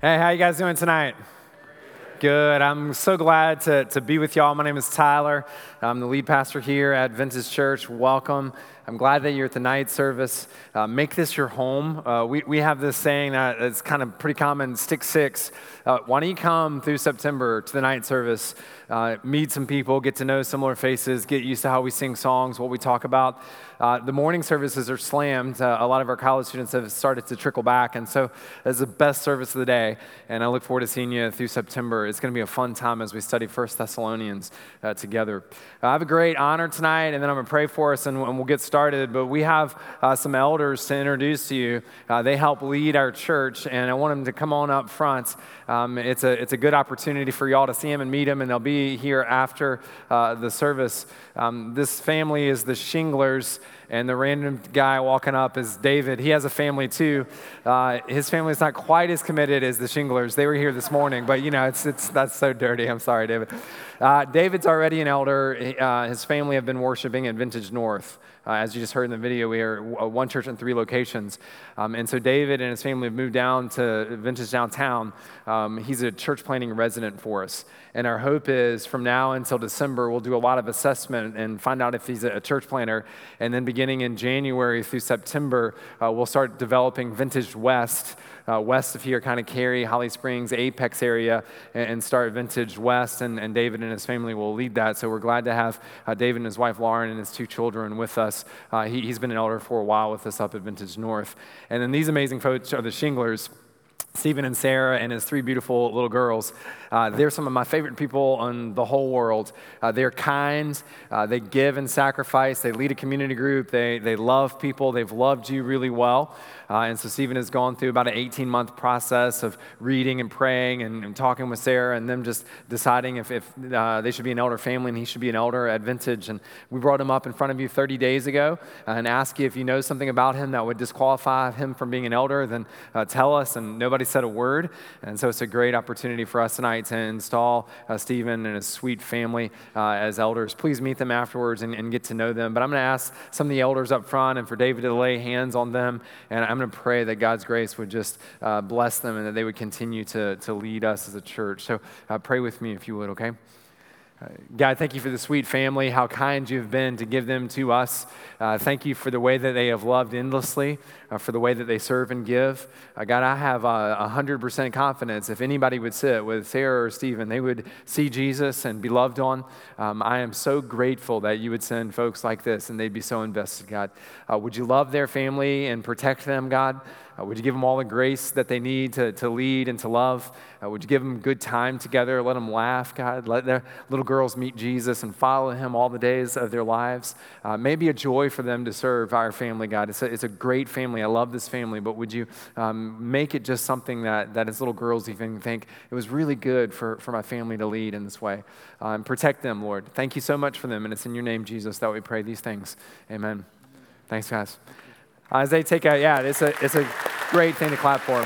Hey, how you guys doing tonight? Good. I'm so glad to be with y'all. My name is Tyler. I'm the lead pastor here at Vintage Church. Welcome. I'm glad that you're at the night service. Make this your home. We have this saying that it's kind of pretty common, stick six. Why don't you come through September to the night service, meet some people, get to know similar faces, get used to how we sing songs, what we talk about. The morning services are slammed. A lot of our college students have started to trickle back, and so it's the best service of the day, and I look forward to seeing you through September. It's going to be a fun time as we study 1 Thessalonians together. I have a great honor tonight, and then I'm going to pray for us, and we'll get started, but we have some elders to introduce to you. They help lead our church, and I want them to come on up front. It's a good opportunity for y'all to see them and meet them, and they'll be here after the service. This family is the Shinglers, and the random guy walking up is David. He has a family too. His family's not quite as committed as the Shinglers. They were here this morning, but that's so dirty. I'm sorry, David. David's already an elder. His family have been worshiping at Vintage North. As you just heard in the video, we are one church in 3 locations. And so David and his family have moved down to Vintage Downtown. He's a church planting resident for us. And our hope is from now until December, we'll do a lot of assessment and find out if he's a church planter. And then beginning in January through September, we'll start developing Vintage West, west of here, kind of Cary, Holly Springs, Apex area, and start Vintage West. And David and his family will lead that. So we're glad to have David and his wife Lauren and his 2 children with us. He's been an elder for a while with us up at Vintage North. And then these amazing folks are the Shinglers, Stephen and Sarah and his 3 beautiful little girls. They're some of my favorite people in the whole world. They're kind. They give and sacrifice. They lead a community group. They love people. They've loved you really well. And so Stephen has gone through about an 18-month process of reading and praying and talking with Sarah and them just deciding if they should be an elder family and he should be an elder at Vintage. And we brought him up in front of you 30 days ago and asked you if you know something about him that would disqualify him from being an elder, then tell us. And nobody said a word. And so it's a great opportunity for us tonight to install Stephen and his sweet family as elders. Please meet them afterwards and get to know them. But I'm going to ask some of the elders up front and for David to lay hands on them. And I'm going to pray that God's grace would just bless them and that they would continue to lead us as a church. So pray with me if you would, okay? God, thank you for the sweet family, how kind you've been to give them to us. Thank you for the way that they have loved endlessly, for the way that they serve and give. God, I have 100% confidence if anybody would sit with Sarah or Stephen, they would see Jesus and be loved on. I am so grateful that you would send folks like this and they'd be so invested, God. Would you love their family and protect them, God? Would you give them all the grace that they need to lead and to love? Would you give them good time together? Let them laugh, God. Let their little girls meet Jesus and follow him all the days of their lives. Maybe a joy for them to serve our family, God. It's a great family. I love this family, but would you make it just something that as little girls even think it was really good for my family to lead in this way? Protect them, Lord. Thank you so much for them, and it's in your name, Jesus, that we pray these things. Amen. Thanks, guys. As they take it's a great thing to clap for.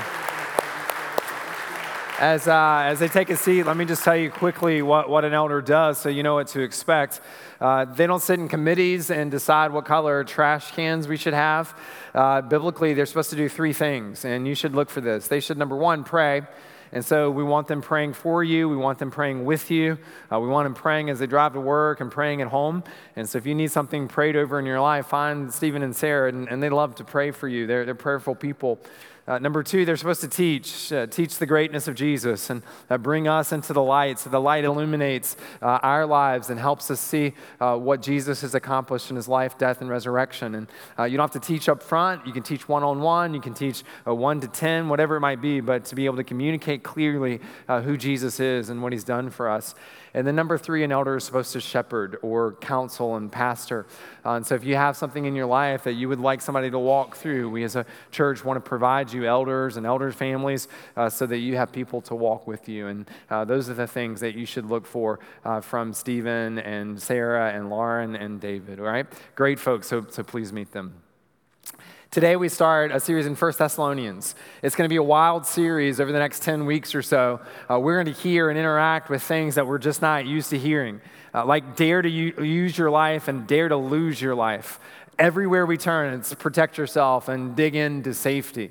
As they take a seat, let me just tell you quickly what an elder does so you know what to expect. They don't sit in committees and decide what color trash cans we should have. Biblically, they're supposed to do 3 things, and you should look for this. They should, number 1, pray. And so we want them praying for you. We want them praying with you. We want them praying as they drive to work and praying at home. And so if you need something prayed over in your life, find Stephen and Sarah, and they love to pray for you. They're prayerful people. Number 2, they're supposed to teach the greatness of Jesus and bring us into the light. So the light illuminates our lives and helps us see what Jesus has accomplished in his life, death, and resurrection. And you don't have to teach up front. You can teach one-on-one. You can teach 1 to 10, whatever it might be, but to be able to communicate clearly who Jesus is and what he's done for us. And then number 3, an elder is supposed to shepherd or counsel and pastor. And so if you have something in your life that you would like somebody to walk through, we as a church want to provide you elders and elder families so that you have people to walk with you. And those are the things that you should look for from Stephen and Sarah and Lauren and David, all right? Great folks, so please meet them. Today we start a series in 1 Thessalonians. It's going to be a wild series over the next 10 weeks or so. We're going to hear and interact with things that we're just not used to hearing, like dare to use your life and dare to lose your life. Everywhere we turn, it's protect yourself and dig into safety.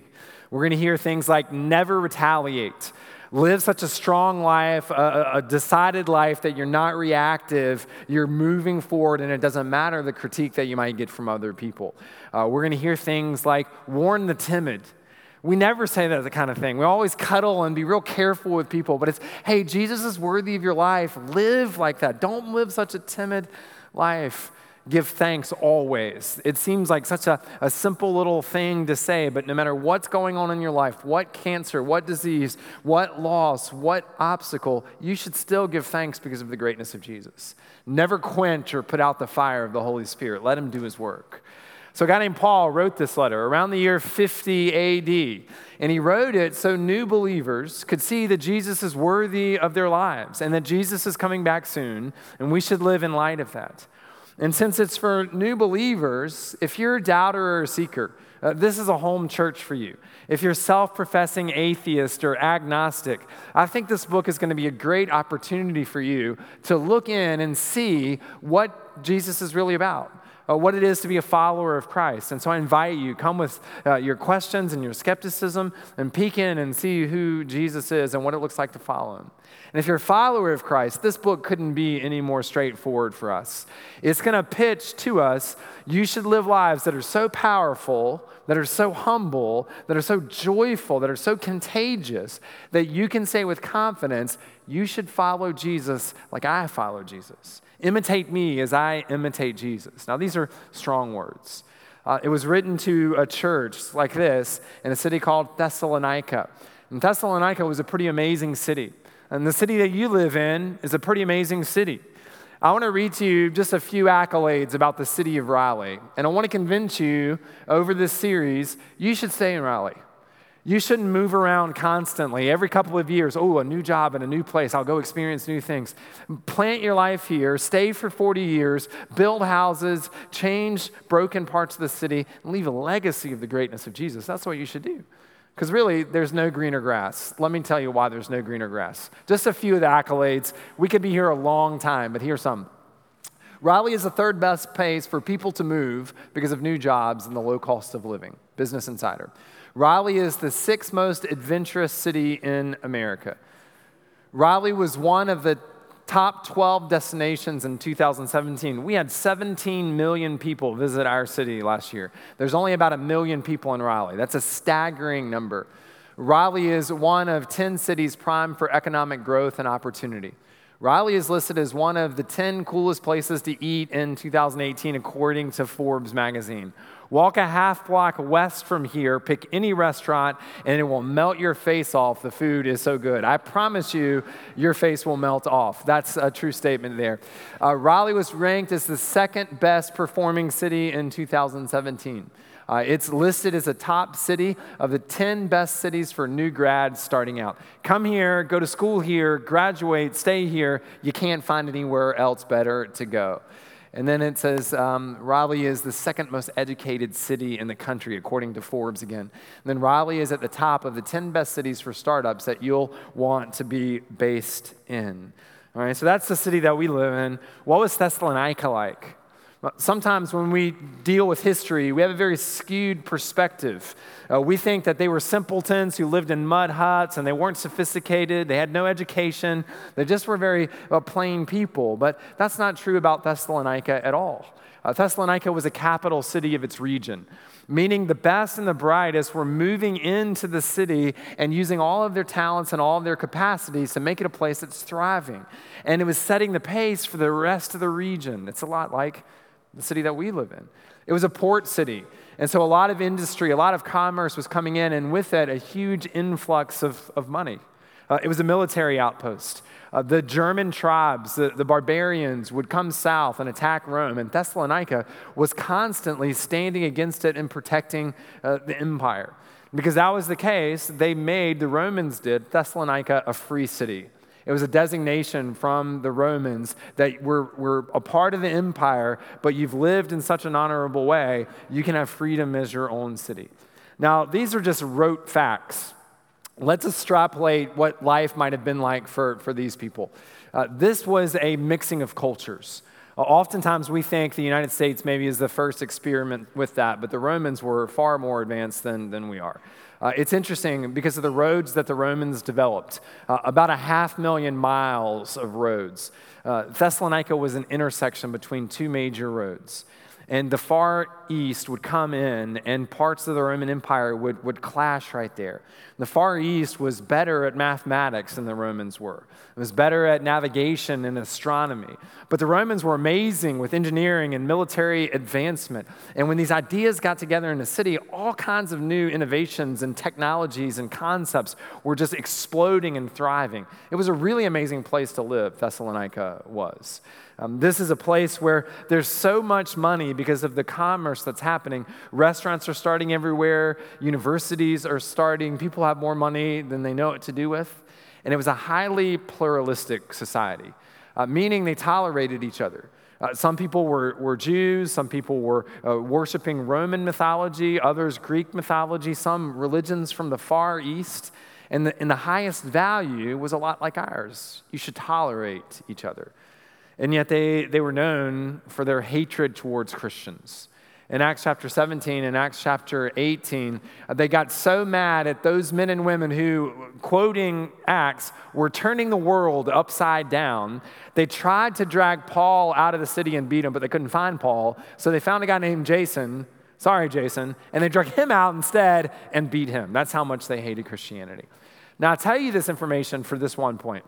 We're going to hear things like never retaliate. Live such a strong life, a decided life that you're not reactive, you're moving forward, and it doesn't matter the critique that you might get from other people. We're going to hear things like warn the timid. We never say that kind of thing. We always cuddle and be real careful with people, but it's, hey, Jesus is worthy of your life. Live like that. Don't live such a timid life. Give thanks always. It seems like such a simple little thing to say, but no matter what's going on in your life, what cancer, what disease, what loss, what obstacle, you should still give thanks because of the greatness of Jesus. Never quench or put out the fire of the Holy Spirit. Let him do his work. So a guy named Paul wrote this letter around the year 50 AD, and he wrote it so new believers could see that Jesus is worthy of their lives and that Jesus is coming back soon, and we should live in light of that. And since it's for new believers, if you're a doubter or a seeker, this is a home church for you. If you're self-professing atheist or agnostic, I think this book is going to be a great opportunity for you to look in and see what Jesus is really about. What it is to be a follower of Christ. And so I invite you, come with your questions and your skepticism and peek in and see who Jesus is and what it looks like to follow him. And if you're a follower of Christ, this book couldn't be any more straightforward for us. It's going to pitch to us, you should live lives that are so powerful, that are so humble, that are so joyful, that are so contagious, that you can say with confidence, you should follow Jesus like I follow Jesus. Imitate me as I imitate Jesus. Now, these are strong words. It was written to a church like this in a city called Thessalonica. And Thessalonica was a pretty amazing city. And the city that you live in is a pretty amazing city. I want to read to you just a few accolades about the city of Raleigh. And I want to convince you over this series, you should stay in Raleigh. You shouldn't move around constantly. Every couple of years, a new job in a new place. I'll go experience new things. Plant your life here. Stay for 40 years. Build houses. Change broken parts of the city. And leave a legacy of the greatness of Jesus. That's what you should do. Because really, there's no greener grass. Let me tell you why there's no greener grass. Just a few of the accolades. We could be here a long time, but here's some. Raleigh is the third best place for people to move because of new jobs and the low cost of living. Business Insider. Raleigh is the sixth most adventurous city in America. Raleigh was one of the top 12 destinations in 2017. We had 17 million people visit our city last year. There's only about 1 million people in Raleigh. That's a staggering number. Raleigh is one of 10 cities primed for economic growth and opportunity. Raleigh is listed as one of the 10 coolest places to eat in 2018, according to Forbes magazine. Walk a half block west from here, pick any restaurant, and it will melt your face off. The food is so good. I promise you, your face will melt off. That's a true statement there. Raleigh was ranked as the second best performing city in 2017. It's listed as a top city of the 10 best cities for new grads starting out. Come here, go to school here, graduate, stay here. You can't find anywhere else better to go. And then it says Raleigh is the second most educated city in the country, according to Forbes again. And then Raleigh is at the top of the 10 best cities for startups that you'll want to be based in. All right, so that's the city that we live in. What was Thessalonica like? Sometimes when we deal with history, we have a very skewed perspective. We think that they were simpletons who lived in mud huts and they weren't sophisticated, they had no education, they just were very plain people. But that's not true about Thessalonica at all. Thessalonica was a capital city of its region, meaning the best and the brightest were moving into the city and using all of their talents and all of their capacities to make it a place that's thriving. And it was setting the pace for the rest of the region. It's a lot like the city that we live in. It was a port city. And so a lot of industry, a lot of commerce was coming in, and with it, a huge influx of money. It was a military outpost. The German tribes, the barbarians, would come south and attack Rome, and Thessalonica was constantly standing against it and protecting the empire. Because that was the case, the Romans did, Thessalonica a free city. It was a designation from the Romans that we're a part of the empire, but you've lived in such an honorable way, you can have freedom as your own city. Now, these are just rote facts. Let's extrapolate what life might have been like for these people. This was a mixing of cultures. Oftentimes we think the United States maybe is the first experiment with that, but the Romans were far more advanced than we are. It's interesting because of the roads that the Romans developed, about 500,000 miles of roads. Thessalonica was an intersection between two major roads. And the far east would come in, and parts of the Roman Empire would clash right there. The far east was better at mathematics than the Romans were. It was better at navigation and astronomy. But the Romans were amazing with engineering and military advancement. And when these ideas got together in the city, all kinds of new innovations and technologies and concepts were just exploding and thriving. It was a really amazing place to live, Thessalonica was. This is a place where there's so much money because of the commerce that's happening. Restaurants are starting everywhere. Universities are starting. People have more money than they know what to do with. And it was a highly pluralistic society, meaning they tolerated each other. Some people were Jews. Some people were worshiping Roman mythology, others Greek mythology, some religions from the Far East. And the highest value was a lot like ours. You should tolerate each other. And yet they were known for their hatred towards Christians. In Acts chapter 17 and Acts chapter 18, they got so mad at those men and women who, quoting Acts, were turning the world upside down. They tried to drag Paul out of the city and beat him, but they couldn't find Paul. So they found a guy named Jason, and they drug him out instead and beat him. That's how much they hated Christianity. Now, I'll tell you this information for this one point.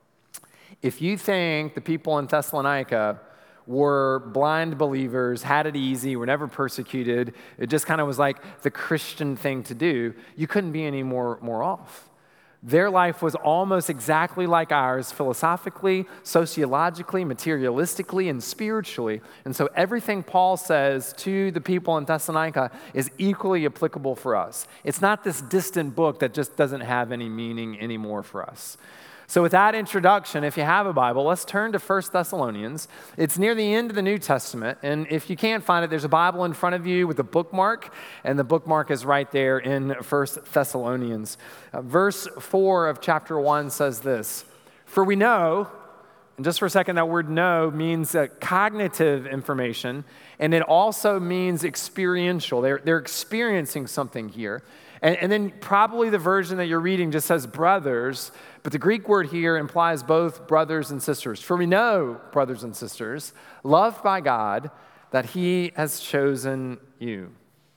If you think the people in Thessalonica were blind believers, had it easy, were never persecuted, it just kind of was like the Christian thing to do, you couldn't be any more off. Their life was almost exactly like ours, philosophically, sociologically, materialistically, and spiritually. And so everything Paul says to the people in Thessalonica is equally applicable for us. It's not this distant book that just doesn't have any meaning anymore for us. So with that introduction, if you have a Bible, let's turn to 1 Thessalonians. It's near the end of the New Testament, and if you can't find it, there's a Bible in front of you with a bookmark, and the bookmark is right there in 1 Thessalonians. Verse 4 of chapter 1 says this, "For we know," and just for a second, that word know means cognitive information, and it also means experiential. They're experiencing something here. And then probably the version that you're reading just says brothers, but the Greek word here implies both brothers and sisters. For we know, brothers and sisters, loved by God, that he has chosen you.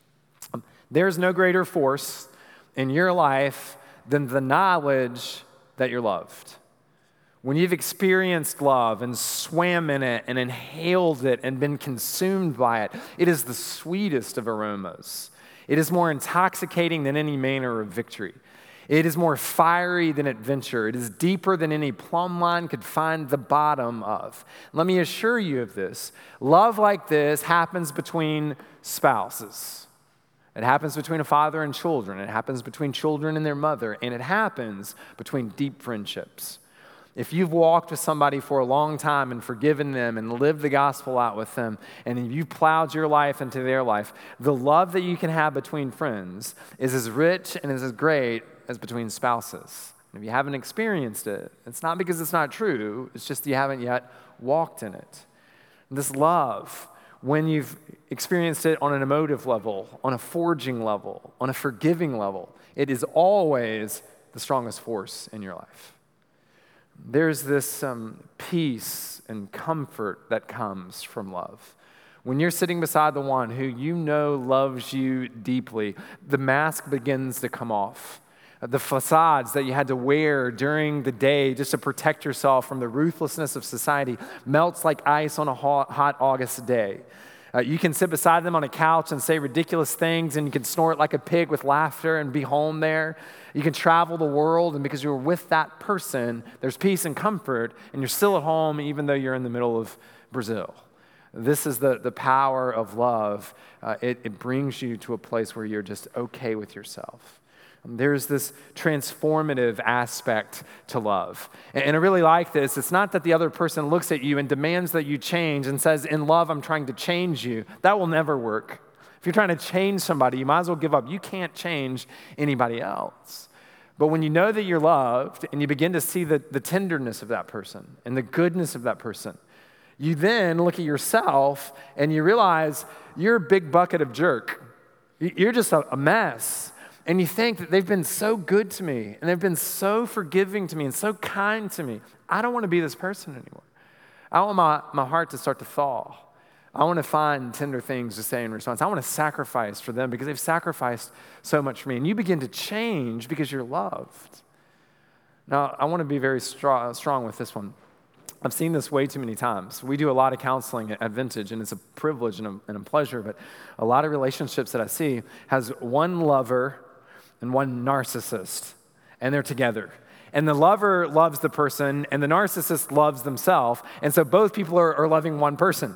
There's no greater force in your life than the knowledge that you're loved. When you've experienced love and swam in it and inhaled it and been consumed by it, it is the sweetest of aromas. It is more intoxicating than any manner of victory. It is more fiery than adventure. It is deeper than any plumb line could find the bottom of. Let me assure you of this. Love like this happens between spouses. It happens between a father and children. It happens between children and their mother. And it happens between deep friendships. If you've walked with somebody for a long time and forgiven them and lived the gospel out with them, and you've plowed your life into their life, the love that you can have between friends is as rich and is as great as between spouses. And if you haven't experienced it, it's not because it's not true, it's just you haven't yet walked in it. This love, when you've experienced it on an emotive level, on a forging level, on a forgiving level, it is always the strongest force in your life. There's this peace and comfort that comes from love. When you're sitting beside the one who you know loves you deeply, the mask begins to come off. The facades that you had to wear during the day just to protect yourself from the ruthlessness of society melts like ice on a hot August day. You can sit beside them on a couch and say ridiculous things, and you can snort like a pig with laughter and be home there. You can travel the world, and because you're with that person, there's peace and comfort, and you're still at home even though you're in the middle of Brazil. This is the power of love. It brings you to a place where you're just okay with yourself. There's this transformative aspect to love. And I really like this. It's not that the other person looks at you and demands that you change and says, in love, I'm trying to change you. That will never work. If you're trying to change somebody, you might as well give up. You can't change anybody else. But when you know that you're loved and you begin to see the tenderness of that person and the goodness of that person, You then look at yourself and you realize you're a big bucket of jerk. You're just a mess. And you think that they've been so good to me and they've been so forgiving to me and so kind to me. I don't want to be this person anymore. I want my heart to start to thaw. I want to find tender things to say in response. I want to sacrifice for them because they've sacrificed so much for me. And you begin to change because you're loved. Now, I want to be very strong with this one. I've seen this way too many times. We do a lot of counseling at Vintage, and it's a privilege and a pleasure, but a lot of relationships that I see has one lover and one narcissist, and they're together. And the lover loves the person, and the narcissist loves themselves, and so both people are loving one person.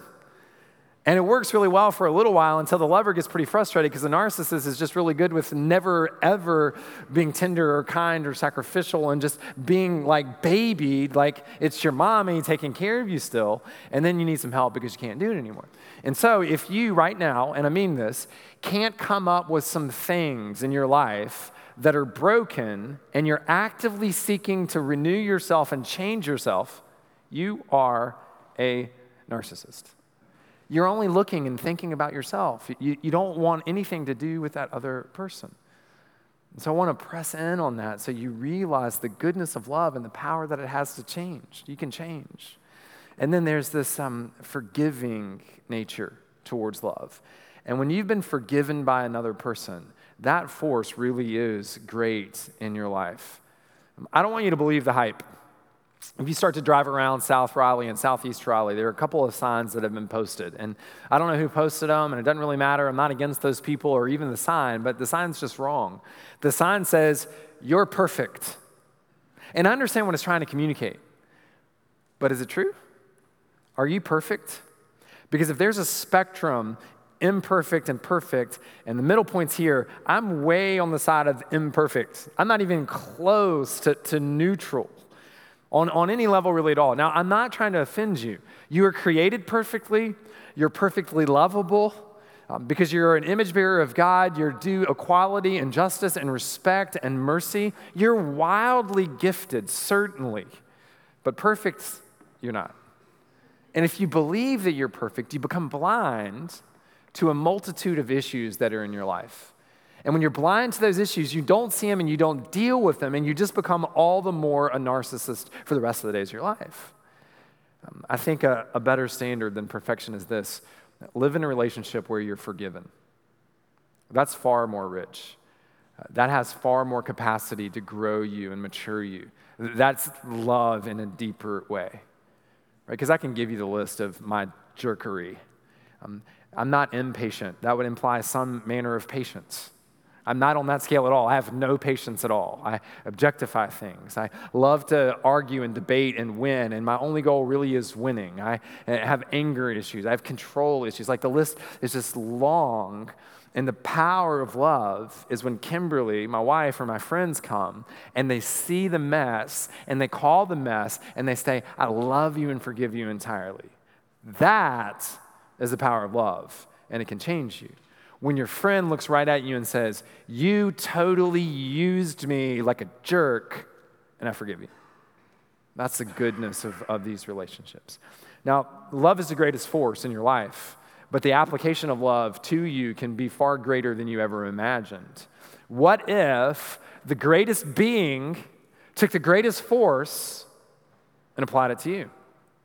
And it works really well for a little while until the lover gets pretty frustrated because the narcissist is just really good with never, ever being tender or kind or sacrificial and just being like babied, like it's your mommy taking care of you still, and then you need some help because you can't do it anymore. And so if you right now, and I mean this, can't come up with some things in your life that are broken and you're actively seeking to renew yourself and change yourself, you are a narcissist. You're only looking and thinking about yourself. You don't want anything to do with that other person. And so I want to press in on that so you realize the goodness of love and the power that it has to change. You can change. And then there's this forgiving nature towards love. And when you've been forgiven by another person, that force really is great in your life. I don't want you to believe the hype. If you start to drive around South Raleigh and Southeast Raleigh, there are a couple of signs that have been posted. And I don't know who posted them, and it doesn't really matter. I'm not against those people or even the sign, but the sign's just wrong. The sign says, "You're perfect." And I understand what it's trying to communicate. But is it true? Are you perfect? Because if there's a spectrum, imperfect and perfect, and the middle point's here, I'm way on the side of imperfect. I'm not even close to neutral. On any level really at all. Now, I'm not trying to offend you. You are created perfectly. You're perfectly lovable. Because you're an image bearer of God, you're due equality and justice and respect and mercy. You're wildly gifted, certainly. But perfect, you're not. And if you believe that you're perfect, you become blind to a multitude of issues that are in your life. And when you're blind to those issues, you don't see them and you don't deal with them, and you just become all the more a narcissist for the rest of the days of your life. I think a better standard than perfection is this: live in a relationship where you're forgiven. That's far more rich. That has far more capacity to grow you and mature you. That's love in a deeper way. Right? Because I can give you the list of my jerkery. I'm not impatient. That would imply some manner of patience. I'm not on that scale at all. I have no patience at all. I objectify things. I love to argue and debate and win, and my only goal really is winning. I have anger issues. I have control issues. Like, the list is just long, and the power of love is when Kimberly, my wife, or my friends come, and they see the mess, and they call the mess, and they say, "I love you and forgive you entirely." That is the power of love, and it can change you. When your friend looks right at you and says, "You totally used me like a jerk, and I forgive you." That's the goodness of these relationships. Now, love is the greatest force in your life, but the application of love to you can be far greater than you ever imagined. What if the greatest being took the greatest force and applied it to you?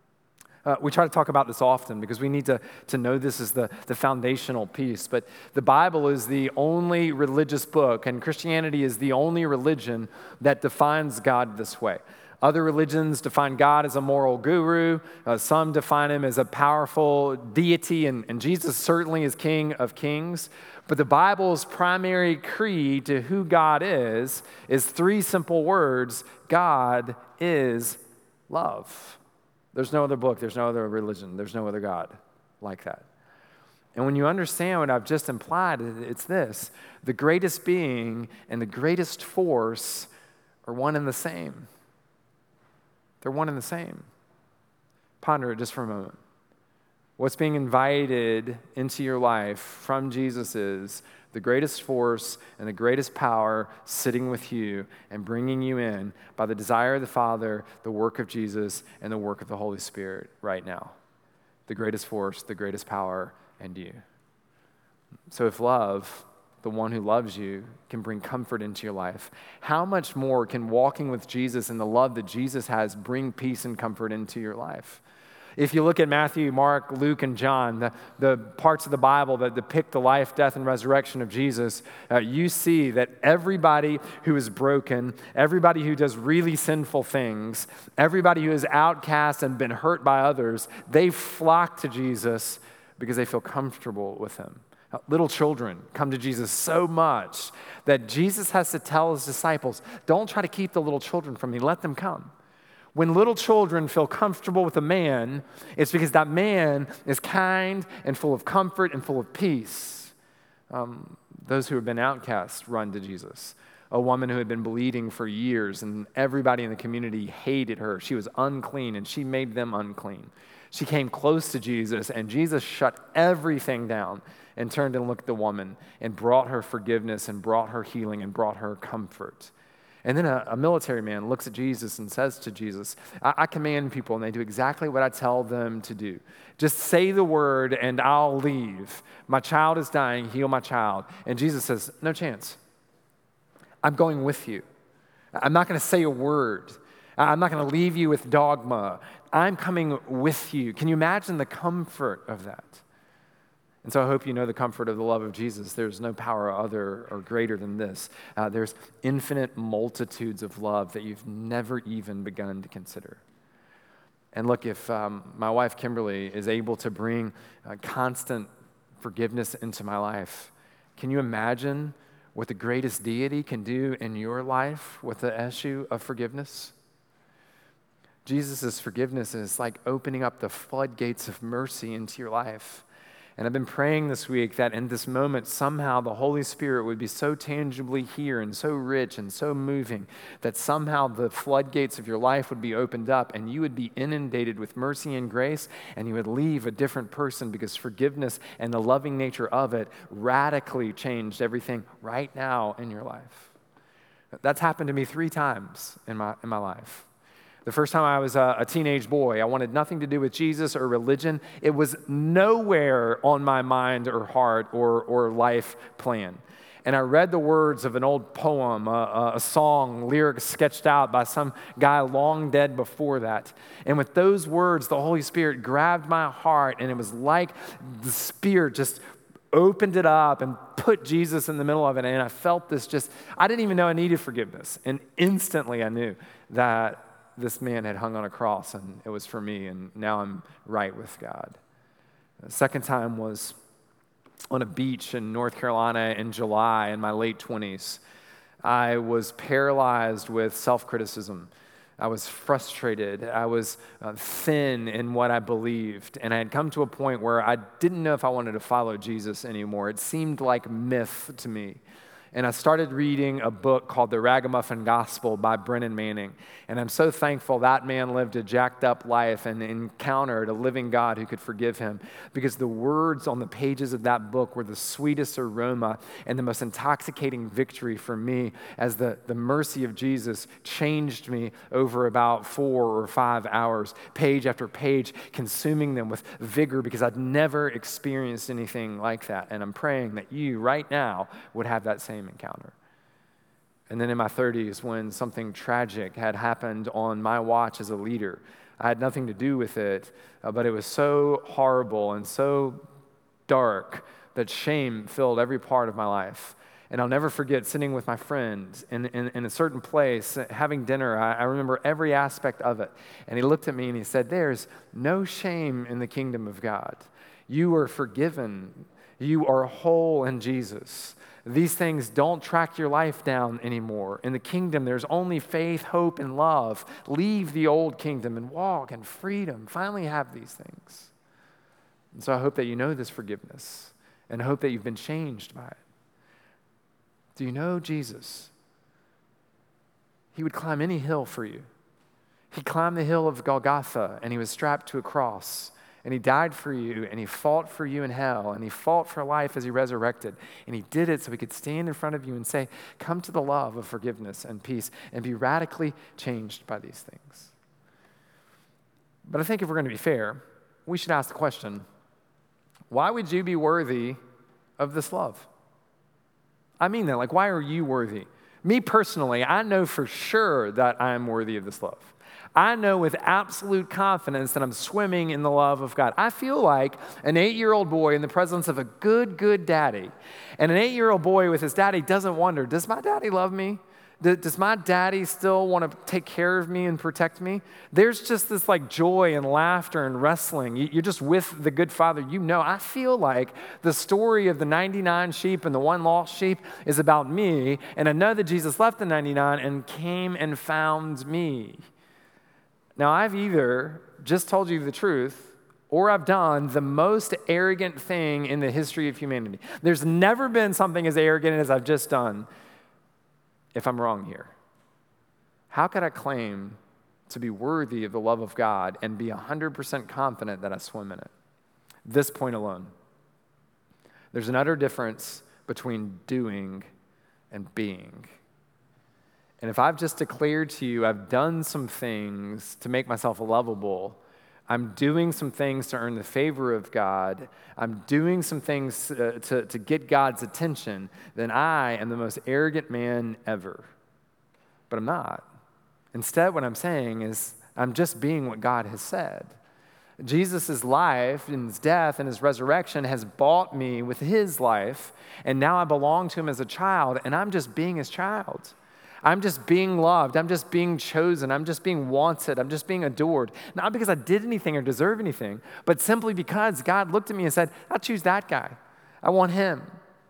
We try to talk about this often because we need to know this is the foundational piece. But the Bible is the only religious book, and Christianity is the only religion that defines God this way. Other religions define God as a moral guru. Some define him as a powerful deity, and Jesus certainly is King of Kings. But the Bible's primary creed to who God is three simple words: God is love. There's no other book, there's no other religion, there's no other God like that. And when you understand what I've just implied, it's this: the greatest being and the greatest force are one and the same. They're one and the same. Ponder it just for a moment. What's being invited into your life from Jesus is the greatest force and the greatest power sitting with you and bringing you in by the desire of the Father, the work of Jesus, and the work of the Holy Spirit right now. the greatest force, the greatest power, and you. So if love, the one who loves you, can bring comfort into your life, how much more can walking with Jesus and the love that Jesus has bring peace and comfort into your life? If you look at Matthew, Mark, Luke, and John, the parts of the Bible that depict the life, death, and resurrection of Jesus, you see that everybody who is broken, everybody who does really sinful things, everybody who is outcast and been hurt by others, they flock to Jesus because they feel comfortable with him. Little children come to Jesus so much that Jesus has to tell his disciples, don't try to keep the little children from me, let them come. When little children feel comfortable with a man, it's because that man is kind and full of comfort and full of peace. Those who have been outcasts run to Jesus. A woman who had been bleeding for years and everybody in the community hated her. She was unclean and she made them unclean. She came close to Jesus and Jesus shut everything down and turned and looked at the woman and brought her forgiveness and brought her healing and brought her comfort. And then a military man looks at Jesus and says to Jesus, I command people and they do exactly what I tell them to do. Just say the word and I'll leave. My child is dying, heal my child. And Jesus says, no chance. I'm going with you. I'm not going to say a word. I'm not going to leave you with dogma. I'm coming with you. Can you imagine the comfort of that? And so I hope you know the comfort of the love of Jesus. There's no power other or greater than this. There's infinite multitudes of love that you've never even begun to consider. And look, if my wife Kimberly is able to bring constant forgiveness into my life, can you imagine what the greatest deity can do in your life with the issue of forgiveness? Jesus' forgiveness is like opening up the floodgates of mercy into your life. And I've been praying this week that in this moment, somehow the Holy Spirit would be so tangibly here and so rich and so moving that somehow the floodgates of your life would be opened up and you would be inundated with mercy and grace and you would leave a different person because forgiveness and the loving nature of it radically changed everything right now in your life. That's happened to me 3 times in my life. The first time I was a teenage boy, I wanted nothing to do with Jesus or religion. It was nowhere on my mind or heart or life plan. And I read the words of an old poem, a song, lyrics sketched out by some guy long dead before that. And with those words, the Holy Spirit grabbed my heart, and it was like the Spirit just opened it up and put Jesus in the middle of it. And I felt this I didn't even know I needed forgiveness. And instantly I knew that this man had hung on a cross and it was for me, and now I'm right with God. The second time was on a beach in North Carolina in July in my late 20s. I was paralyzed with self-criticism. I was frustrated. I was thin in what I believed. And I had come to a point where I didn't know if I wanted to follow Jesus anymore. It seemed like myth to me. And I started reading a book called The Ragamuffin Gospel by Brennan Manning. And I'm so thankful that man lived a jacked up life and encountered a living God who could forgive him, because the words on the pages of that book were the sweetest aroma and the most intoxicating victory for me as the mercy of Jesus changed me over about 4 or 5 hours, page after page, consuming them with vigor because I'd never experienced anything like that. And I'm praying that you right now would have that same encounter. And then in my 30s, when something tragic had happened on my watch as a leader, I had nothing to do with it, but it was so horrible and so dark that shame filled every part of my life. And I'll never forget sitting with my friend in a certain place, having dinner. I remember every aspect of it. And he looked at me and he said, "There's no shame in the kingdom of God. You are forgiven. You are whole in Jesus. These things don't track your life down anymore. In the kingdom, there's only faith, hope, and love. Leave the old kingdom and walk in freedom. Finally have these things." And so I hope that you know this forgiveness and I hope that you've been changed by it. Do you know Jesus? He would climb any hill for you. He climbed the hill of Golgotha and he was strapped to a cross. And he died for you, and he fought for you in hell, and he fought for life as he resurrected. And he did it so he could stand in front of you and say, come to the love of forgiveness and peace and be radically changed by these things. But I think if we're going to be fair, we should ask the question, why would you be worthy of this love? I mean that, like, why are you worthy? Me personally, I know for sure that I am worthy of this love. I know with absolute confidence that I'm swimming in the love of God. I feel like an 8-year-old boy in the presence of a good daddy. And an 8-year-old boy with his daddy doesn't wonder, does my daddy love me? Does my daddy still want to take care of me and protect me? There's just this like joy and laughter and wrestling. You're just with the good father. You know, I feel like the story of the 99 sheep and the one lost sheep is about me. And I know that Jesus left the 99 and came and found me. Now, I've either just told you the truth or I've done the most arrogant thing in the history of humanity. There's never been something as arrogant as I've just done. If I'm wrong here, how could I claim to be worthy of the love of God and be 100% confident that I swim in it? This point alone. There's an utter difference between doing and being. And if I've just declared to you, I've done some things to make myself lovable, I'm doing some things to earn the favor of God, I'm doing some things to get God's attention, then I am the most arrogant man ever. But I'm not. Instead, what I'm saying is I'm just being what God has said. Jesus' life and his death and his resurrection has bought me with his life, and now I belong to him as a child, and I'm just being his child. I'm just being loved. I'm just being chosen. I'm just being wanted. I'm just being adored. Not because I did anything or deserve anything, but simply because God looked at me and said, I'll choose that guy. I want him.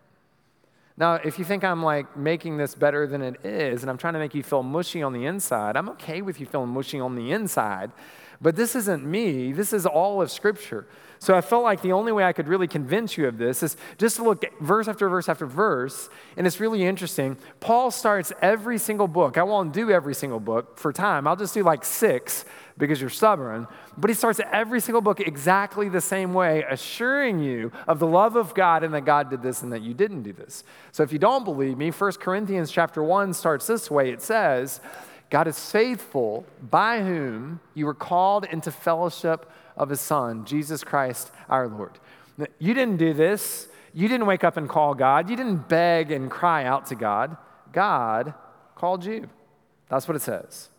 Now, if you think I'm like making this better than it is, and I'm trying to make you feel mushy on the inside, I'm okay with you feeling mushy on the inside, but this isn't me. This is all of Scripture. So I felt like the only way I could really convince you of this is just to look at verse after verse after verse, and it's really interesting. Paul starts every single book. I won't do every single book for time. I'll just do like 6 because you're stubborn. But he starts every single book exactly the same way, assuring you of the love of God and that God did this and that you didn't do this. So if you don't believe me, 1 Corinthians chapter 1 starts this way. It says, God is faithful, by whom you were called into fellowship of his Son, Jesus Christ our Lord. You didn't do this. You didn't wake up and call God. You didn't beg and cry out to God. God called you. That's what it says.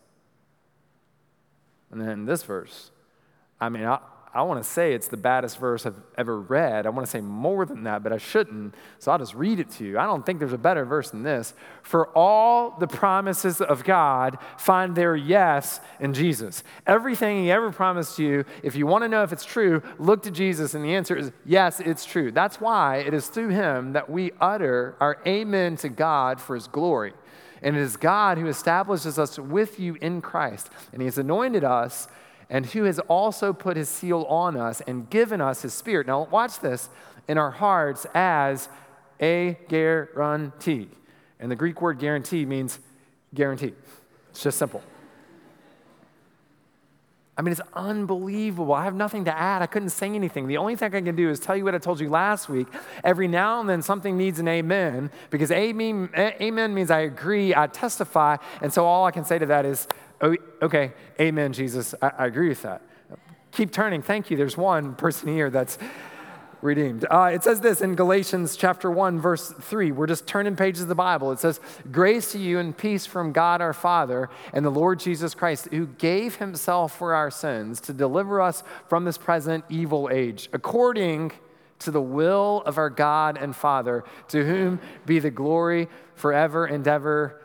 And then this verse, I want to say it's the baddest verse I've ever read. I want to say more than that, but I shouldn't, so I'll just read it to you. I don't think there's a better verse than this. For all the promises of God find their yes in Jesus. Everything he ever promised you, if you want to know if it's true, look to Jesus, and the answer is yes, it's true. That's why it is through him that we utter our amen to God for his glory. And it is God who establishes us with you in Christ, and he has anointed us, and who has also put his seal on us and given us his Spirit. Now, watch this, in our hearts as a guarantee. And the Greek word guarantee means guarantee. It's just simple. It's unbelievable. I have nothing to add. I couldn't say anything. The only thing I can do is tell you what I told you last week. Every now and then something needs an amen, because amen means I agree, I testify, and so all I can say to that is, oh, okay, amen, Jesus. I agree with that. Keep turning. Thank you. There's one person here that's redeemed. It says this in Galatians chapter 1, verse 3. We're just turning pages of the Bible. It says, grace to you and peace from God our Father and the Lord Jesus Christ, who gave himself for our sins to deliver us from this present evil age, according to the will of our God and Father, to whom be the glory forever and ever.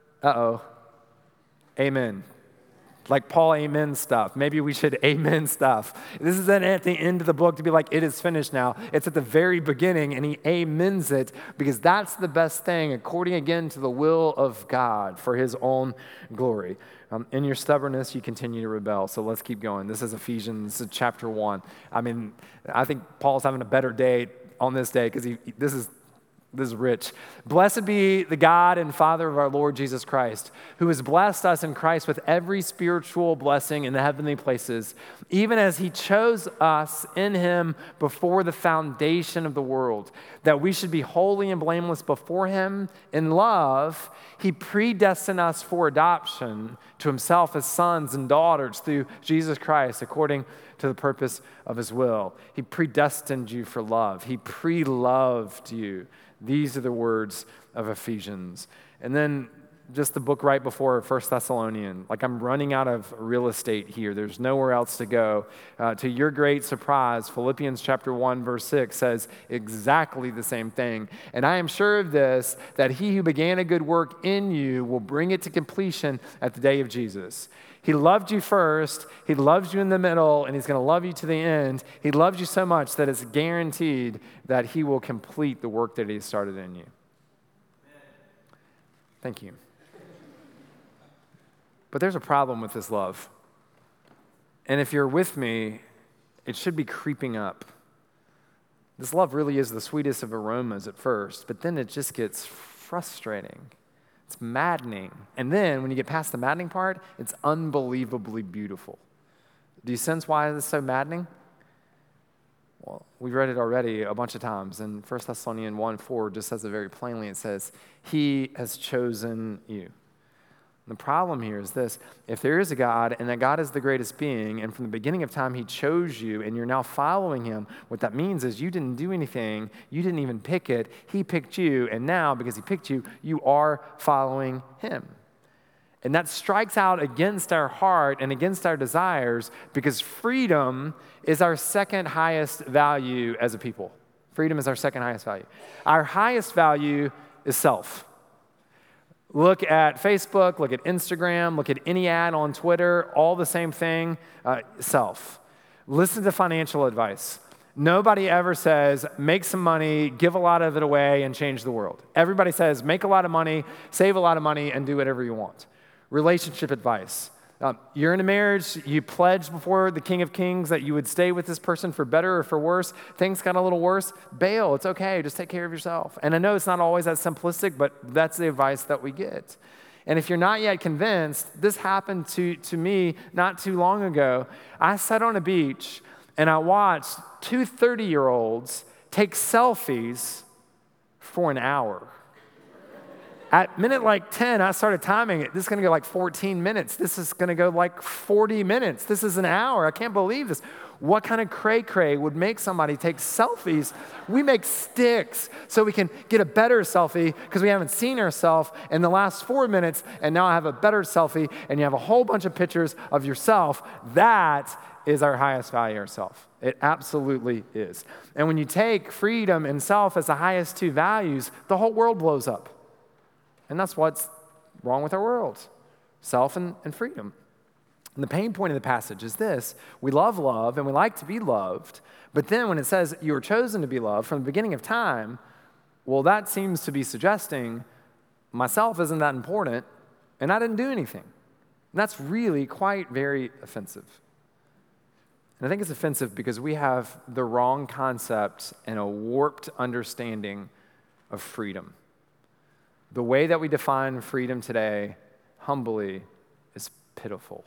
Amen. Like Paul amen stuff. Maybe we should amen stuff. This isn't at the end of the book to be like, it is finished now. It's at the very beginning, and he amens it because that's the best thing, according again to the will of God for his own glory. In your stubbornness, you continue to rebel. So let's keep going. This is Ephesians chapter 1. I think Paul's having a better day on this day because this is This is rich. Blessed be the God and Father of our Lord Jesus Christ, who has blessed us in Christ with every spiritual blessing in the heavenly places, even as he chose us in him before the foundation of the world, that we should be holy and blameless before him. In love, he predestined us for adoption to himself as sons and daughters through Jesus Christ, according to the purpose of his will. He predestined you for love. He pre-loved you. These are the words of Ephesians. And then just the book right before 1 Thessalonians. Like, I'm running out of real estate here. There's nowhere else to go. To your great surprise, Philippians chapter 1, verse 6 says exactly the same thing. And I am sure of this, that he who began a good work in you will bring it to completion at the day of Jesus. He loved you first, he loves you in the middle, and he's going to love you to the end. He loves you so much that it's guaranteed that he will complete the work that he started in you. Thank you. But there's a problem with this love. And if you're with me, it should be creeping up. This love really is the sweetest of aromas at first, but then it just gets frustrating. It's maddening. And then when you get past the maddening part, it's unbelievably beautiful. Do you sense why this is so maddening? Well, we've read it already a bunch of times. And 1 Thessalonians 1:4 just says it very plainly. It says, he has chosen you. The problem here is this: if there is a God, and that God is the greatest being, and from the beginning of time he chose you, and you're now following him, what that means is you didn't do anything, you didn't even pick it, he picked you, and now, because he picked you, you are following him. And that strikes out against our heart and against our desires, because freedom is our second highest value as a people. Freedom is our second highest value. Our highest value is self. Look at Facebook, look at Instagram, look at any ad on Twitter, all the same thing, self. Listen to financial advice. Nobody ever says, make some money, give a lot of it away, and change the world. Everybody says, make a lot of money, save a lot of money, and do whatever you want. Relationship advice. You're in a marriage, you pledged before the King of Kings that you would stay with this person for better or for worse. Things got a little worse. Bail, it's okay, just take care of yourself. And I know it's not always that simplistic, but that's the advice that we get. And if you're not yet convinced, this happened to me not too long ago. I sat on a beach and I watched two 30-year-olds take selfies for an hour. At minute like 10, I started timing it. This is going to go like 14 minutes. This is going to go like 40 minutes. This is an hour. I can't believe this. What kind of cray-cray would make somebody take selfies? We make sticks so we can get a better selfie because we haven't seen ourselves in the last 4 minutes, and now I have a better selfie, and you have a whole bunch of pictures of yourself. That is our highest value, ourself. It absolutely is. And when you take freedom and self as the highest two values, the whole world blows up. And that's what's wrong with our world, self and freedom. And the pain point of the passage is this: we love love and we like to be loved, but then when it says you were chosen to be loved from the beginning of time, well, that seems to be suggesting myself isn't that important and I didn't do anything. And that's really quite very offensive. And I think it's offensive because we have the wrong concept and a warped understanding of freedom. The way that we define freedom today, humbly, is pitiful.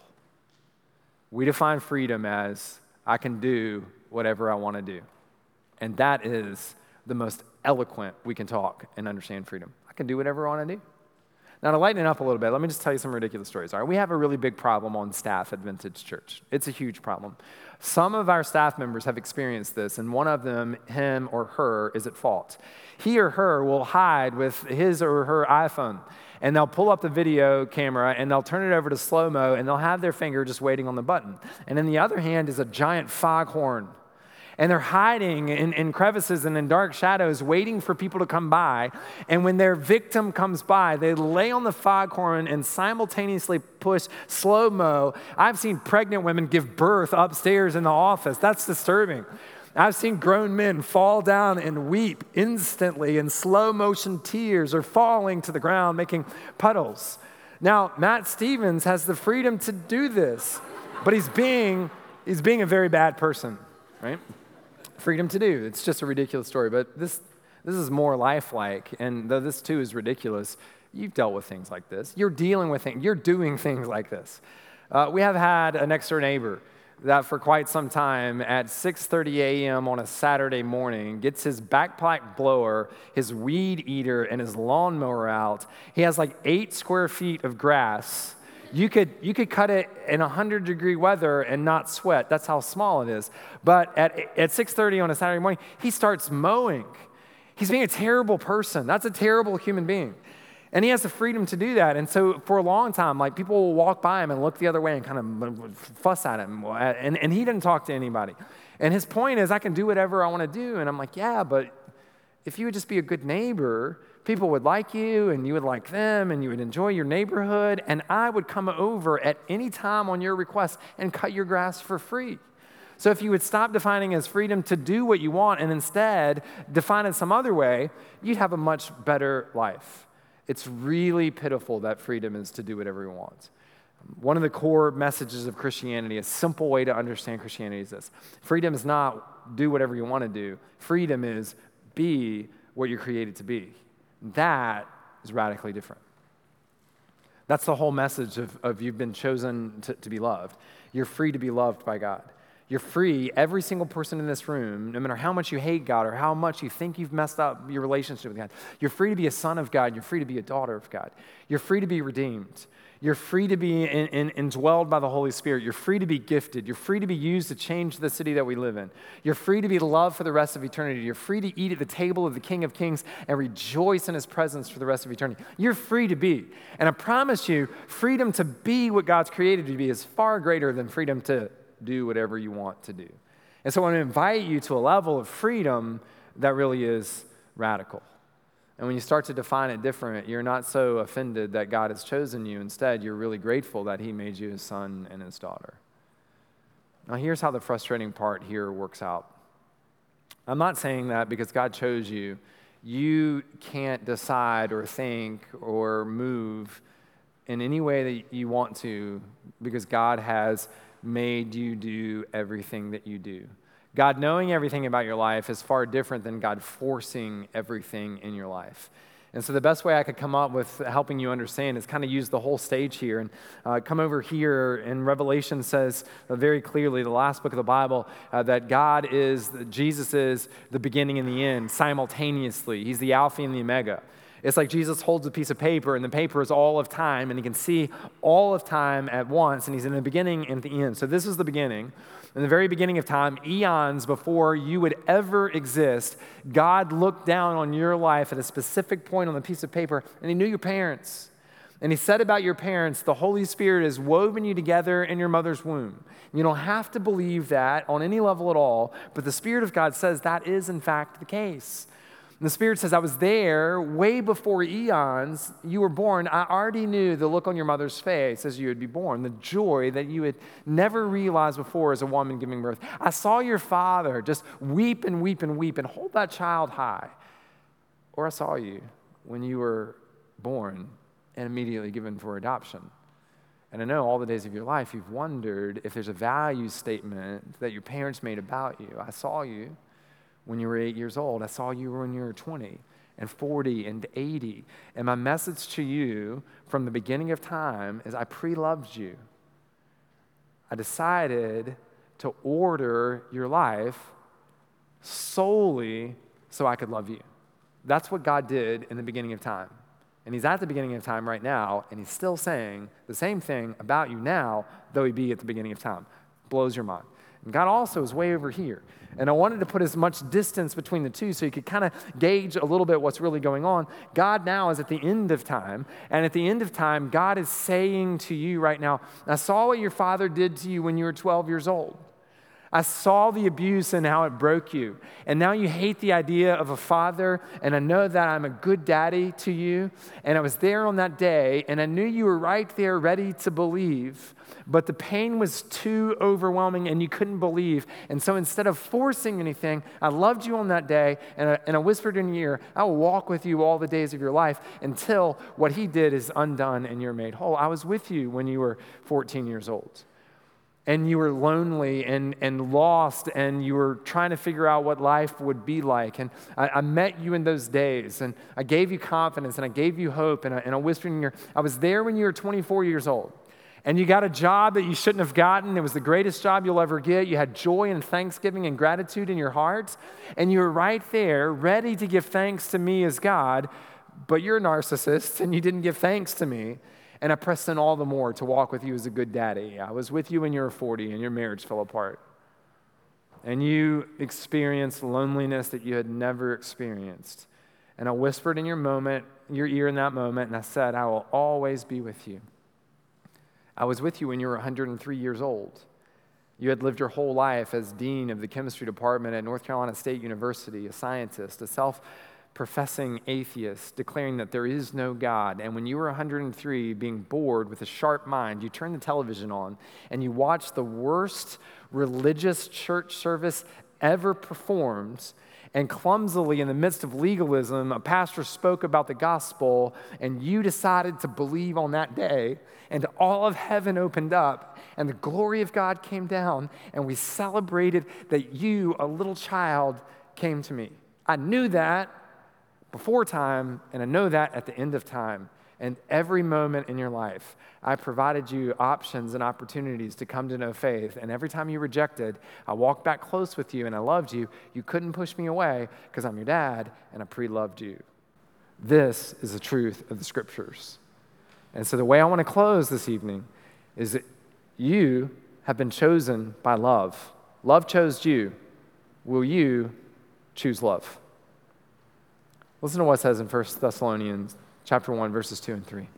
We define freedom as I can do whatever I want to do. And that is the most eloquent we can talk and understand freedom. I can do whatever I want to do. Now, to lighten it up a little bit, let me just tell you some ridiculous stories. All right, we have a really big problem on staff at Vintage Church. It's a huge problem. Some of our staff members have experienced this, and one of them, him or her, is at fault. He or her will hide with his or her iPhone, and they'll pull up the video camera, and they'll turn it over to slow-mo, and they'll have their finger just waiting on the button. And in the other hand is a giant foghorn. And they're hiding in crevices and in dark shadows, waiting for people to come by. And when their victim comes by, they lay on the foghorn and simultaneously push slow-mo. I've seen pregnant women give birth upstairs in the office. That's disturbing. I've seen grown men fall down and weep instantly, and slow-motion tears are falling to the ground, making puddles. Now, Matt Stevens has the freedom to do this, but he's being a very bad person, right? Freedom to do. It's just a ridiculous story, but this This is more lifelike. And though this too is ridiculous, you've dealt with things like this. You're dealing with things. You're doing things like this. We have had a next door neighbor that for quite some time at 6:30 a.m. on a Saturday morning gets his backpack blower, his weed eater, and his lawnmower out. He has like 8 square feet of grass. You could cut it in 100-degree weather and not sweat. That's how small it is. But at 6:30 on a Saturday morning, he starts mowing. He's being a terrible person. That's a terrible human being. And he has the freedom to do that. And so for a long time, like people will walk by him and look the other way and kind of fuss at him. And he didn't talk to anybody. And his point is, I can do whatever I want to do. And I'm like, yeah, but if you would just be a good neighbor, people would like you and you would like them and you would enjoy your neighborhood. And I would come over at any time on your request and cut your grass for free. So if you would stop defining as freedom to do what you want and instead define it some other way, you'd have a much better life. It's really pitiful that freedom is to do whatever we want. One of the core messages of Christianity, a simple way to understand Christianity is this. Freedom is not do whatever you want to do. Freedom is be what you're created to be. That is radically different. That's the whole message of you've been chosen to be loved. You're free to be loved by God. You're free, every single person in this room, no matter how much you hate God or how much you think you've messed up your relationship with God, you're free to be a son of God. You're free to be a daughter of God. You're free to be redeemed. You're free to be indwelled by the Holy Spirit. You're free to be gifted. You're free to be used to change the city that we live in. You're free to be loved for the rest of eternity. You're free to eat at the table of the King of Kings and rejoice in his presence for the rest of eternity. You're free to be. And I promise you, freedom to be what God's created you to be is far greater than freedom to do whatever you want to do. And so I want to invite you to a level of freedom that really is radical. And when you start to define it different, you're not so offended that God has chosen you. Instead, you're really grateful that he made you his son and his daughter. Now, here's how the frustrating part here works out. I'm not saying that because God chose you, you can't decide or think or move in any way that you want to because God has made you do everything that you do. God knowing everything about your life is far different than God forcing everything in your life. And so the best way I could come up with helping you understand is kind of use the whole stage here. And come over here, and Revelation says very clearly, the last book of the Bible, that Jesus is the beginning and the end simultaneously. He's the Alpha and the Omega. It's like Jesus holds a piece of paper, and the paper is all of time, and he can see all of time at once, and he's in the beginning and the end. So this is the beginning. In the very beginning of time, eons before you would ever exist, God looked down on your life at a specific point on the piece of paper, and he knew your parents. And he said about your parents, the Holy Spirit has woven you together in your mother's womb. You don't have to believe that on any level at all, but the Spirit of God says that is in fact the case. And the Spirit says, I was there way before eons you were born. I already knew the look on your mother's face as you would be born, the joy that you had never realized before as a woman giving birth. I saw your father just weep and weep and weep and hold that child high. Or I saw you when you were born and immediately given for adoption. And I know all the days of your life you've wondered if there's a value statement that your parents made about you. I saw you when you were 8 years old. I saw you when you were 20 and 40 and 80. And my message to you from the beginning of time is I pre-loved you. I decided to order your life solely so I could love you. That's what God did in the beginning of time. And he's at the beginning of time right now, and he's still saying the same thing about you now, though he be at the beginning of time. Blows your mind. And God also is way over here. And I wanted to put as much distance between the two so you could kind of gauge a little bit what's really going on. God now is at the end of time. And at the end of time, God is saying to you right now, I saw what your father did to you when you were 12 years old. I saw the abuse and how it broke you. And now you hate the idea of a father, and I know that I'm a good daddy to you. And I was there on that day, and I knew you were right there ready to believe, but the pain was too overwhelming and you couldn't believe. And so instead of forcing anything, I loved you on that day, and I whispered in your ear, I will walk with you all the days of your life until what he did is undone and you're made whole. I was with you when you were 14 years old. and you were lonely and lost, and you were trying to figure out what life would be like. And I met you in those days, and I gave you confidence, and I gave you hope, and I whispered in your, I was there when you were 24 years old. And you got a job that you shouldn't have gotten. It was the greatest job you'll ever get. You had joy and thanksgiving and gratitude in your heart. And you were right there, ready to give thanks to me as God, but you're a narcissist, and you didn't give thanks to me. And I pressed in all the more to walk with you as a good daddy. I was with you when you were 40, and your marriage fell apart. And you experienced loneliness that you had never experienced. And I whispered in your ear in that moment, and I said, I will always be with you. I was with you when you were 103 years old. You had lived your whole life as dean of the chemistry department at North Carolina State University, a scientist, a self-professing atheist, declaring that there is no God. And when you were 103, being bored with a sharp mind, you turned the television on and you watched the worst religious church service ever performed. And clumsily, in the midst of legalism, a pastor spoke about the gospel, and you decided to believe on that day, and all of heaven opened up, and the glory of God came down, and we celebrated that you, a little child, came to me. I knew that before time, and I know that at the end of time. And every moment in your life, I provided you options and opportunities to come to know faith. And every time you rejected, I walked back close with you and I loved you. You couldn't push me away because I'm your dad and I pre-loved you. This is the truth of the scriptures. And so the way I want to close this evening is that you have been chosen by love. Love chose you. Will you choose love? Listen to what it says in 1 Thessalonians chapter 1, verses 2 and 3.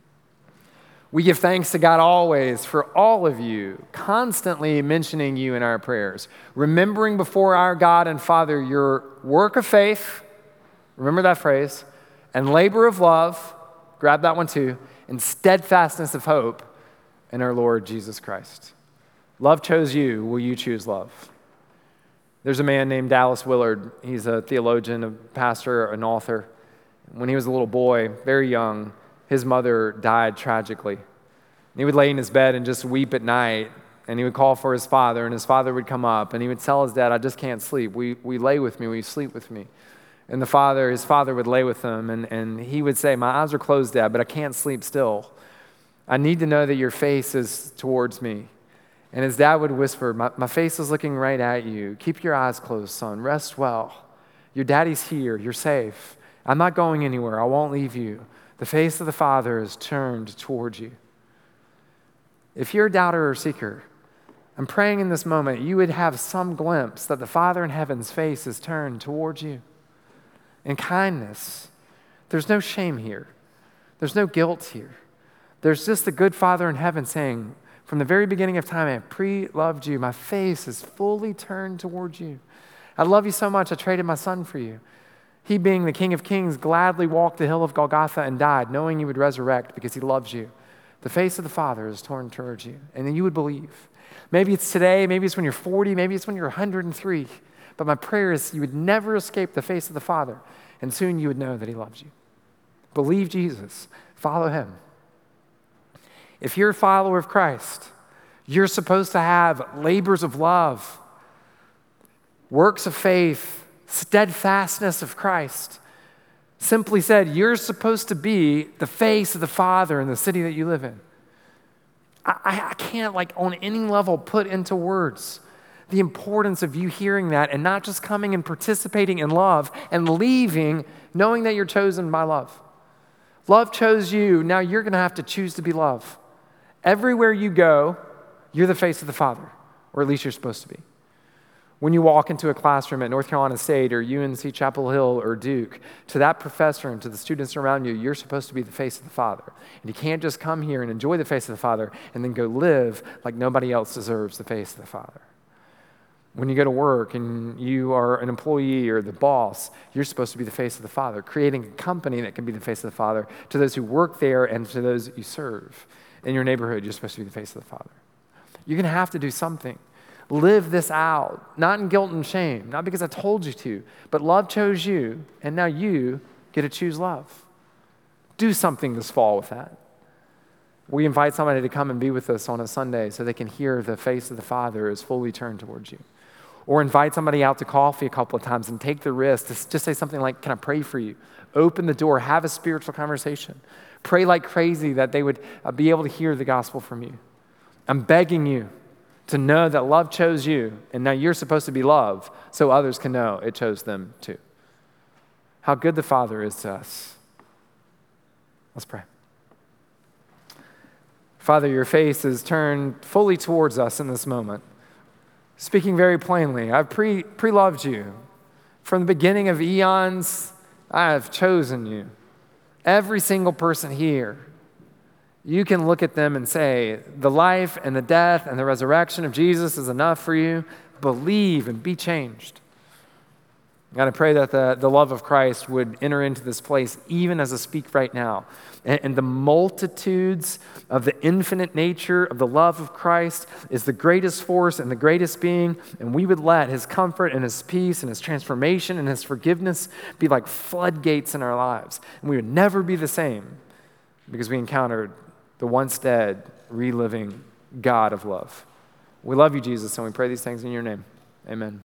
We give thanks to God always for all of you, constantly mentioning you in our prayers, remembering before our God and Father your work of faith, remember that phrase, and labor of love, grab that one too, and steadfastness of hope in our Lord Jesus Christ. Love chose you. Will you choose love? There's a man named Dallas Willard. He's a theologian, a pastor, an author. When he was a little boy, very young, his mother died tragically. And he would lay in his bed and just weep at night, and he would call for his father, and his father would come up, and he would tell his dad, I just can't sleep. We lay with me, will you sleep with me? And his father would lay with him, and he would say, my eyes are closed, Dad, but I can't sleep still. I need to know that your face is towards me. And his dad would whisper, my face is looking right at you. Keep your eyes closed, son. Rest well. Your daddy's here. You're safe. I'm not going anywhere. I won't leave you. The face of the Father is turned towards you. If you're a doubter or seeker, I'm praying in this moment you would have some glimpse that the Father in heaven's face is turned towards you. In kindness, there's no shame here. There's no guilt here. There's just the good Father in heaven saying, from the very beginning of time, I have pre-loved you. My face is fully turned towards you. I love you so much, I traded my son for you. He, being the King of Kings, gladly walked the hill of Golgotha and died, knowing he would resurrect because he loves you. The face of the Father is turned towards you, and then you would believe. Maybe it's today, maybe it's when you're 40, maybe it's when you're 103. But my prayer is you would never escape the face of the Father, and soon you would know that he loves you. Believe Jesus. Follow him. If you're a follower of Christ, you're supposed to have labors of love, works of faith, steadfastness of Christ. Simply said, you're supposed to be the face of the Father in the city that you live in. I can't, on any level, put into words the importance of you hearing that and not just coming and participating in love and leaving knowing that you're chosen by love. Love chose you. Now you're going to have to choose to be love. Everywhere you go, you're the face of the Father, or at least you're supposed to be. When you walk into a classroom at North Carolina State or UNC Chapel Hill or Duke, to that professor and to the students around you, you're supposed to be the face of the Father. And you can't just come here and enjoy the face of the Father and then go live like nobody else deserves the face of the Father. When you go to work and you are an employee or the boss, you're supposed to be the face of the Father, creating a company that can be the face of the Father to those who work there and to those that you serve. In your neighborhood, you're supposed to be the face of the Father. You're going to have to do something. Live this out, not in guilt and shame, not because I told you to, but love chose you, and now you get to choose love. Do something this fall with that. We invite somebody to come and be with us on a Sunday so they can hear the face of the Father is fully turned towards you. Or invite somebody out to coffee a couple of times and take the risk to just say something like, can I pray for you? Open the door, have a spiritual conversation. Pray like crazy that they would be able to hear the gospel from you. I'm begging you to know that love chose you, and now you're supposed to be love so others can know it chose them too. How good the Father is to us. Let's pray. Father, your face is turned fully towards us in this moment. Speaking very plainly, I've pre-loved you. From the beginning of eons, I have chosen you. Every single person here, you can look at them and say, the life and the death and the resurrection of Jesus is enough for you. Believe and be changed. God, I pray that the love of Christ would enter into this place even as I speak right now. And the multitudes of the infinite nature of the love of Christ is the greatest force and the greatest being. And we would let his comfort and his peace and his transformation and his forgiveness be like floodgates in our lives. And we would never be the same because we encountered the once dead, reliving God of love. We love you, Jesus, and we pray these things in your name. Amen.